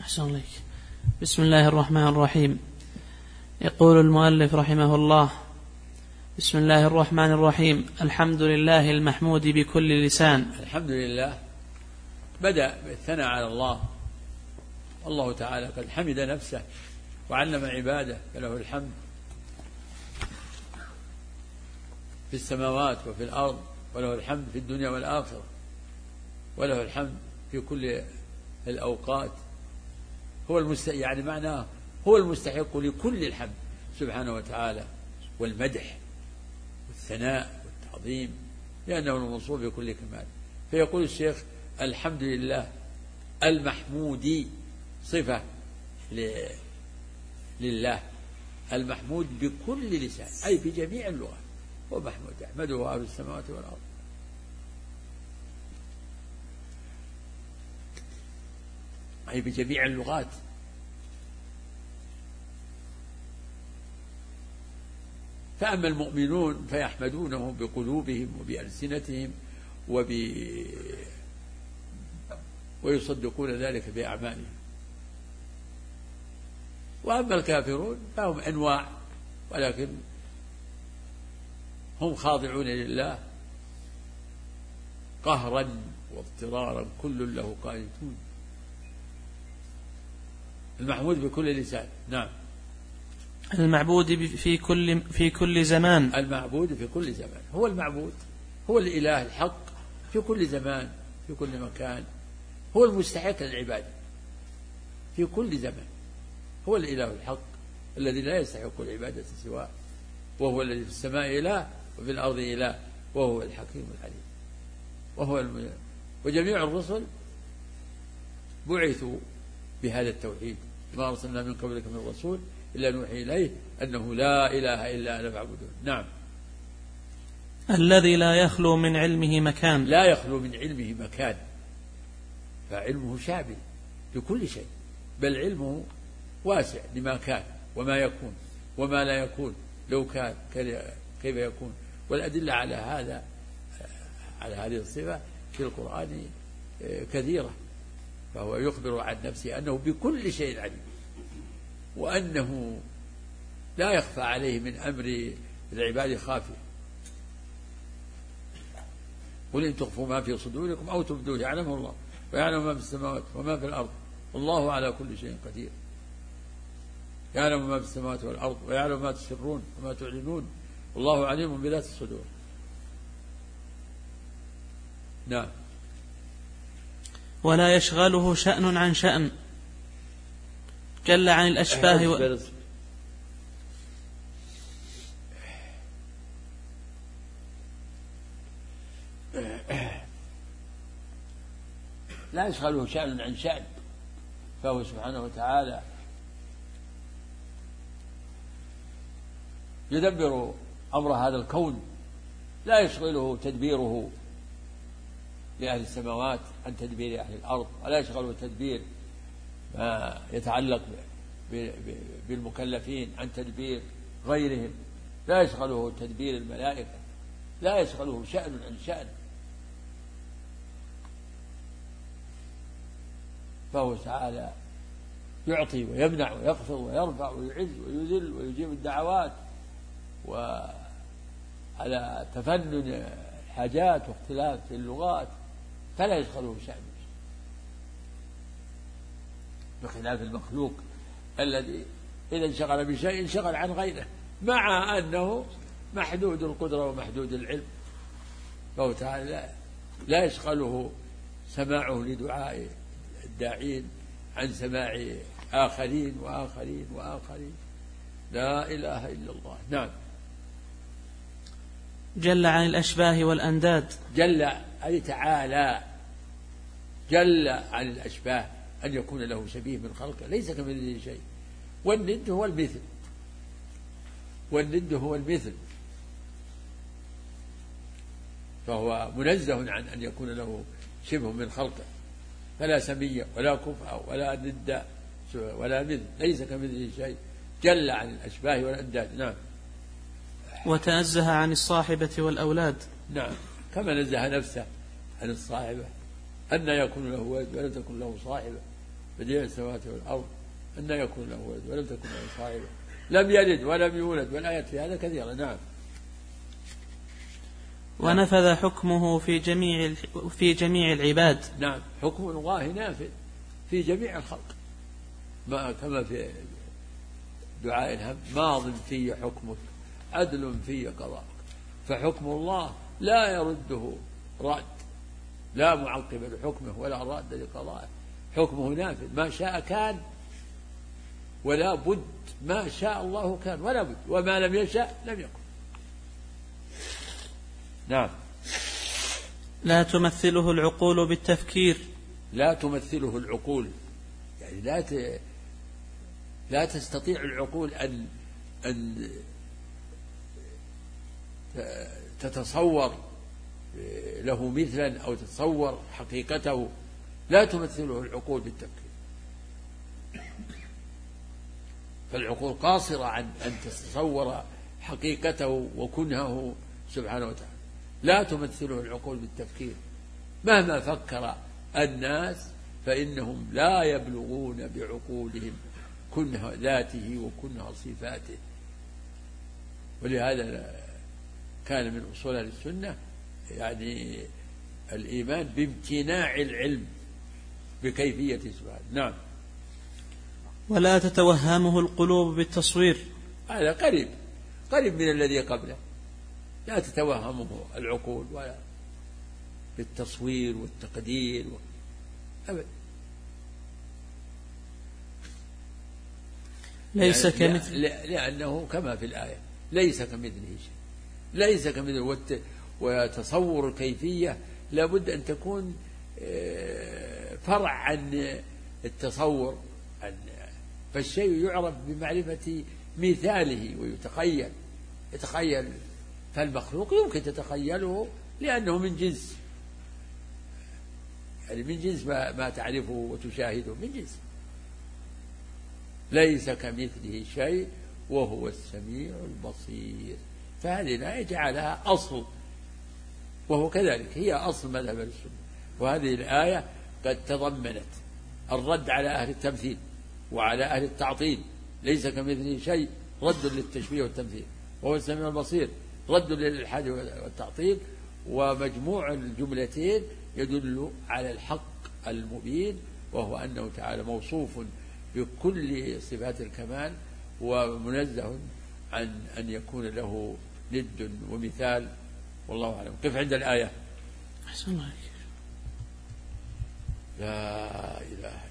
أحسن عليك. بسم الله الرحمن الرحيم. يقول المؤلف رحمه الله: بسم الله الرحمن الرحيم. الحمد لله المحمود بكل لسان. الحمد لله بدأ بالثناء على الله. الله تعالى قد حمد نفسه وعلم عباده، فله الحمد في السماوات وفي الأرض، وله الحمد في الدنيا والآخرة، وله الحمد في كل الأوقات. يعني معناه هو المستحق لكل الحمد سبحانه وتعالى، والمدح والثناء والتعظيم، لأنه الموصوف بكل كمال. فيقول الشيخ: الحمد لله المحمود، صفة لله، المحمود بكل لسان، أي بجميع اللغات. هو محمود يحمده أهل السماوات والأرض. أي بجميع اللغات. فأما المؤمنون فيحمدونه بقلوبهم وبألسنتهم ويصدقون ذلك بأعمالهم. وأما الكافرون فهم أنواع، ولكن هم خاضعون لله قهرا واضطرارا، كل له قانتون. المحمود بكل لسان. نعم. المعبود في كل زمان. المعبود في كل زمان، هو المعبود، هو الإله الحق في كل زمان، في كل مكان، هو المستحق للعبادة في كل زمان. هو الإله الحق الذي لا يستحق العبادة سواه، وهو الذي في السماء إله وفي الأرض إله، وهو الحكيم العليم. وجميع الرسل بعثوا بهذا التوحيد: ما أرسلنا من قبلك من رسول إلا نوحي إليه أنه لا إله إلا أنا فاعبدون. نعم. الذي لا يخلو من علمه مكان. لا يخلو من علمه مكان، فعلمه شامل لكل شيء، بل علمه واسع لما كان وما يكون وما لا يكون، لو كان كيف يكون. والأدلة على هذه الصفة في القرآن كثيرة. فهو يخبر عن نفسه أنه بكل شيء عليم، وأنه لا يخفى عليه من أمر العباد خافية. قل إن تخفوا ما في صدوركم أو تبدوه يعلمه الله، ويعلم ما في السماوات وما في الأرض، والله على كل شيء قدير. يعلم ما في السماوات والأرض، ويعلم ما تسرون وما تعلنون، والله عليم بذات الصدور. نعم. ولا يشغله شأن عن شأن، جل عن الأشباه لا يشغله شأن عن شأن، فهو سبحانه وتعالى يدبر أمر هذا الكون، لا يشغله تدبيره لأهل السماوات عن تدبير أهل الأرض، ولا يشغله تدبير ما يتعلق بالمكلفين عن تدبير غيرهم، لا يشغله تدبير الملائكة، لا يشغله شأن عن شأن، فهو تعالى يعطي ويمنع ويخفض ويرفع ويعز ويذل ويجيب الدعوات، وعلى تفنن الحاجات واختلاف في اللغات، فلا يشغله شأن، بخلاف المخلوق الذي إذا انشغل بشيء انشغل عن غيره، مع أنه محدود القدرة ومحدود العلم. فهو تعالى لا يشغله سماعه لدعاء الداعين عن سماع آخرين وآخرين وآخرين. لا إله إلا الله. نعم. جل عن الأشباه والأنداد. جل أي تعالى، جل عن الأشباه، أن يكون له شبيه من خلقه، ليس كمثله شيء. والند هو المثل، والند هو المثل، فهو منزه عن أن يكون له شبه من خلقه، فلا سمية ولا كفء ولا ند ولا مثل، ليس كمثله شيء. جل عن الأشباه والأنداد. نعم. وتنزه عن الصاحبة والأولاد. نعم، كما نزه نفسه عن الصاحبة، أن يكون له ولد ولم تكن له صاحبة، بديع السماوات والأرض أن يكون له ولد ولم تكن له صاحبة لم يلد ولم يولد، والآيات في هذا كثيرة. نعم. ونفذ حكمه في جميع العباد. نعم، حكم الله نافذ في جميع الخلق، كما في دعاء الهم: ماض في حكمك عدل في قضاءك. فحكم الله لا يرده راد، لا معقب لحكمه ولا راد لقضائه. حكمه نافذ، ما شاء كان ولا بد، ما شاء الله كان ولا بد، وما لم يشاء لم يكن. نعم. لا تمثله العقول بالتفكير. لا تمثله العقول، يعني لا تستطيع العقول أن تتصور له مثلا أو تتصور حقيقته. لا تمثله العقول بالتفكير، فالعقول قاصرة عن أن تتصور حقيقته وكنهه سبحانه وتعالى. لا تمثله العقول بالتفكير، مهما فكر الناس فإنهم لا يبلغون بعقولهم كنه ذاته وكنه صفاته. ولهذا كان من أصول السنة يعني الإيمان بامتناع العلم بكيفية سبحانه. نعم. ولا تتوهمه القلوب بالتصوير. هذا قريب من الذي قبله. لا تتوهمه العقول ولا بالتصوير والتقدير أبدا. ليس كمثل، لأنه كما في الآية: ليس كمثله شيء، ليس كمثله. وتصور الكيفية لابد أن تكون فرع عن التصور، فالشيء يعرف بمعرفة مثاله يتخيل. فالمخلوق يمكن تتخيله لأنه من جنس، يعني من جنس ما تعرفه وتشاهده، من جنس. ليس كمثله شيء وهو السميع البصير. فهذه الآية جعلها أصل، وهو كذلك هي أصل مذهب السنة. وهذه الآية قد تضمنت الرد على أهل التمثيل وعلى أهل التعطيل. ليس كمثله شيء رد للتشبيه والتمثيل، وهو السميع البصير رد للإلحاد والتعطيل. ومجموع الجملتين يدل على الحق المبين، وهو أنه تعالى موصوف بكل صفات الكمال ومنزه عن أن يكون له ند ومثال. والله أعلم. قف عند الآية. أحسن الله. لا إله